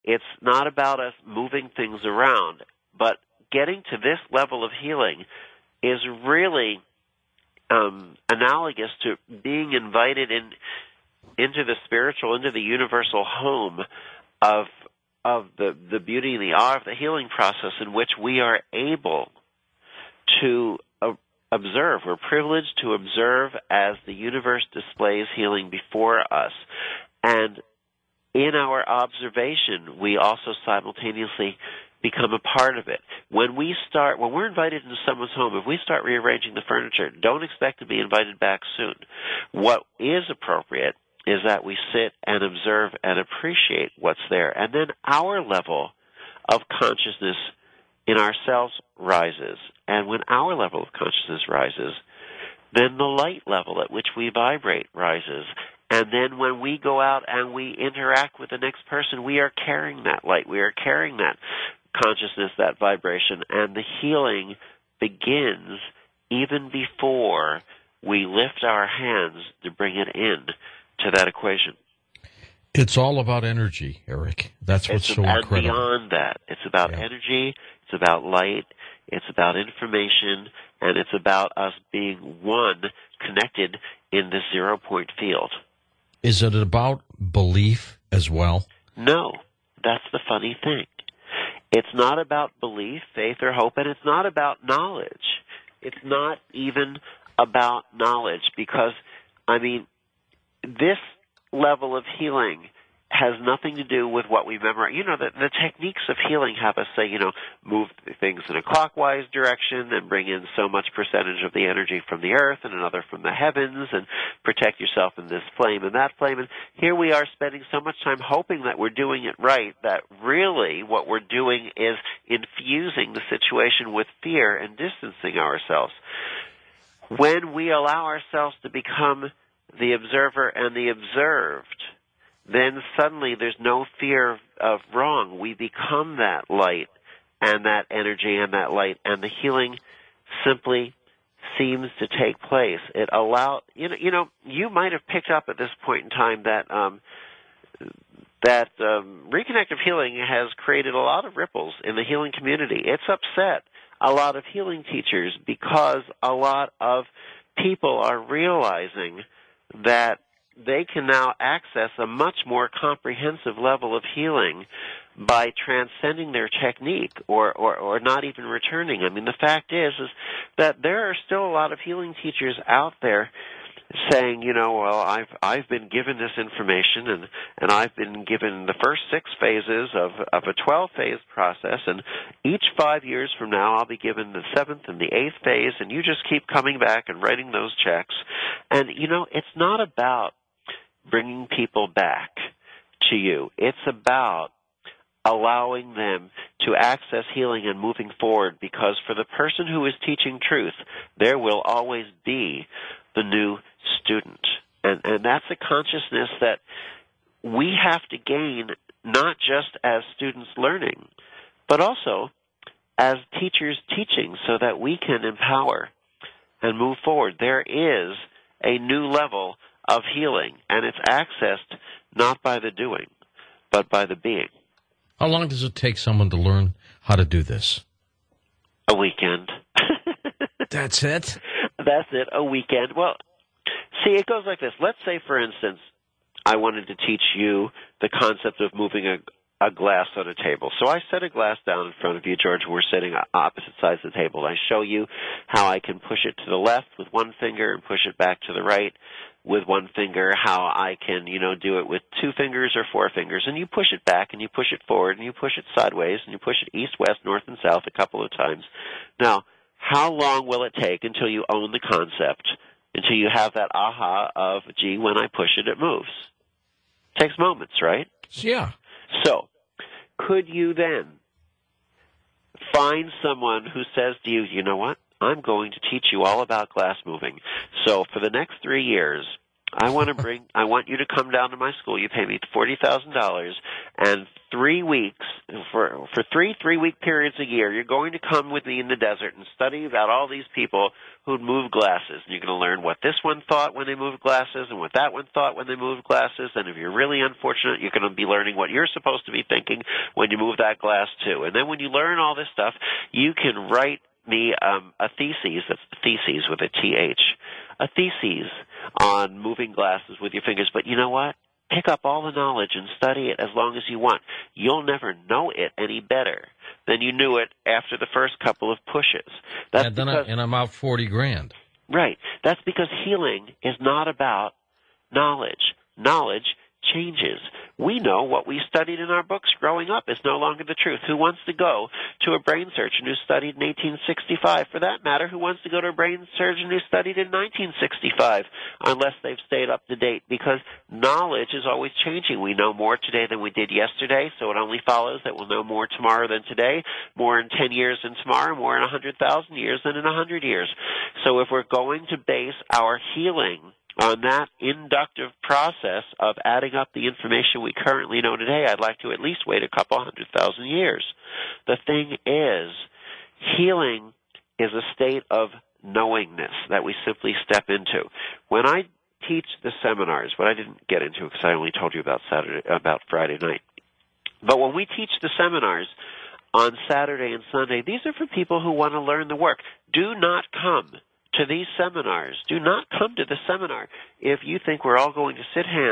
It's not about us moving things around, but getting to this level of healing is really analogous to being invited into the spiritual, into the universal home of the beauty and the awe of the healing process, in which we are able to observe. We're privileged to observe as the universe displays healing before us. And in our observation, we also simultaneously become a part of it. When we're invited into someone's home, if we start rearranging the furniture, don't expect to be invited back soon. What is appropriate is that we sit and observe and appreciate what's there. And then our level of consciousness in ourselves rises. And when our level of consciousness rises, then the light level at which we vibrate rises. And then when we go out and we interact with the next person, we are carrying that light. We are carrying that consciousness, that vibration. And the healing begins even before we lift our hands to bring it in to that equation. It's all about energy, Eric. That's what's so incredible. And beyond that, it's about energy, it's about light, it's about information, and it's about us being one, connected in this 0-point field. Is it about belief as well? No, that's the funny thing. It's not about belief, faith, or hope, and it's not about knowledge. It's not even about knowledge because, this level of healing has nothing to do with what we memorize. The techniques of healing have us say, move things in a clockwise direction and bring in so much percentage of the energy from the earth and another from the heavens and protect yourself in this flame and that flame. And here we are spending so much time hoping that we're doing it right that really what we're doing is infusing the situation with fear and distancing ourselves. When we allow ourselves to become the observer and the observed, then suddenly there's no fear of wrong. We become that light and that energy and that light, and the healing simply seems to take place. It you might have picked up at this point in time that reconnective healing has created a lot of ripples in the healing community. It's upset a lot of healing teachers because a lot of people are realizing that they can now access a much more comprehensive level of healing by transcending their technique or not even returning. The fact is that there are still a lot of healing teachers out there saying, I've been given this information and I've been given the first 6 phases of a 12-phase process, and each 5 years from now I'll be given the 7th and the 8th phase, and you just keep coming back and writing those checks. And, it's not about bringing people back to you. It's about allowing them to access healing and moving forward, because for the person who is teaching truth, there will always be the new student. And that's a consciousness that we have to gain, not just as students learning, but also as teachers teaching, so that we can empower and move forward. There is a new level of healing, and it's accessed not by the doing, but by the being. How long does it take someone to learn how to do this? A weekend. That's it? That's it, a weekend. Well, see, it goes like this. Let's say, for instance, I wanted to teach you the concept of moving a glass on a table. So I set a glass down in front of you, George. We're sitting opposite sides of the table. I show you how I can push it to the left with one finger and push it back to the right with one finger, how I can, do it with 2 fingers or 4 fingers, and you push it back and you push it forward and you push it sideways and you push it east, west, north, and south a couple of times. Now, how long will it take until you own the concept, until you have that aha of, gee, when I push it, it moves? It takes moments, right? Yeah. So, could you then find someone who says to you, you know what? I'm going to teach you all about glass moving. So for the next 3 years, I want you to come down to my school. You pay me $40,000, and 3 weeks for three-week periods a year. You're going to come with me in the desert and study about all these people who'd move glasses. And you're going to learn what this one thought when they moved glasses, and what that one thought when they moved glasses. And if you're really unfortunate, you're going to be learning what you're supposed to be thinking when you move that glass too. And then when you learn all this stuff, you can write me a thesis. That's theses with a TH. A thesis on moving glasses with your fingers. But you know what? Pick up all the knowledge and study it as long as you want. You'll never know it any better than you knew it after the first couple of pushes. I'm out $40,000. Right. That's because healing is not about knowledge. Knowledge changes. We know what we studied in our books growing up is no longer the truth. Who wants to go to a brain surgeon who studied in 1865? For that matter, who wants to go to a brain surgeon who studied in 1965? Unless they've stayed up to date, because knowledge is always changing. We know more today than we did yesterday, so it only follows that we'll know more tomorrow than today, more in 10 years than tomorrow, more in 100,000 years than in 100 years. So if we're going to base our healing on that inductive process of adding up the information we currently know today, I'd like to at least wait a couple 100,000 years. The thing is, healing is a state of knowingness that we simply step into. When I teach the seminars, what I didn't get into because I only told you about Friday night, but when we teach the seminars on Saturday and Sunday, these are for people who want to learn the work. Do not come to these seminars. Do not come to the seminar if you think we're all going to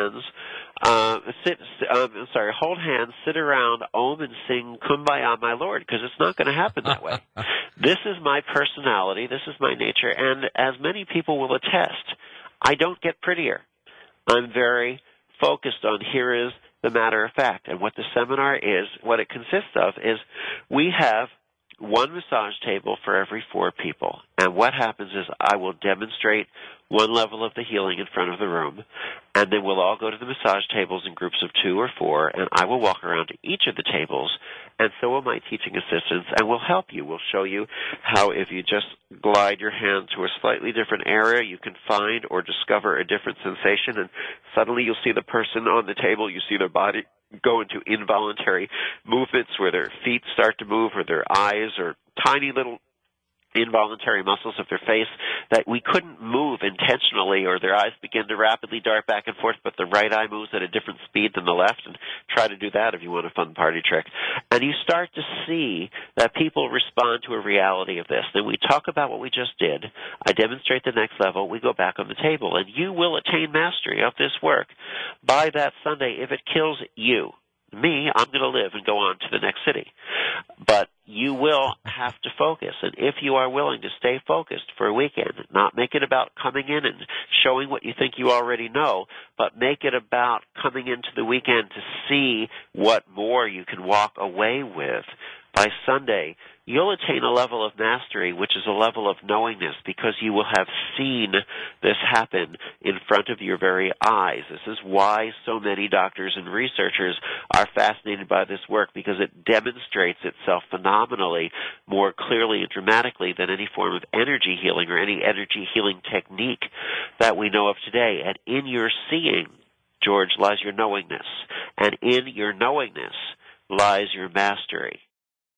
hold hands, sit around, om, and sing Kumbaya, my Lord, because it's not going to happen that way. This is my personality. This is my nature, and as many people will attest, I don't get prettier. I'm very focused on here is the matter of fact, and what the seminar is, what it consists of is we have one massage table for every 4 people. And what happens is I will demonstrate one level of the healing in front of the room, and then we'll all go to the massage tables in groups of 2 or 4, and I will walk around to each of the tables, and so will my teaching assistants, and we'll help you. We'll show you how if you just glide your hand to a slightly different area, you can find or discover a different sensation, and suddenly you'll see the person on the table, you see their body go into involuntary movements where their feet start to move or their eyes or tiny little involuntary muscles of their face that we couldn't move intentionally, or their eyes begin to rapidly dart back and forth, but the right eye moves at a different speed than the left, and try to do that if you want a fun party trick. And you start to see that people respond to a reality of this. Then we talk about what we just did. I demonstrate the next level. We go back on the table, and you will attain mastery of this work by that Sunday if it kills you. Me, I'm going to live and go on to the next city. But you will have to focus. And if you are willing to stay focused for a weekend, not make it about coming in and showing what you think you already know, but make it about coming into the weekend to see what more you can walk away with. By Sunday, you'll attain a level of mastery, which is a level of knowingness, because you will have seen this happen in front of your very eyes. This is why so many doctors and researchers are fascinated by this work, because it demonstrates itself phenomenally more clearly and dramatically than any form of energy healing or any energy healing technique that we know of today. And in your seeing, George, lies your knowingness. And in your knowingness lies your mastery.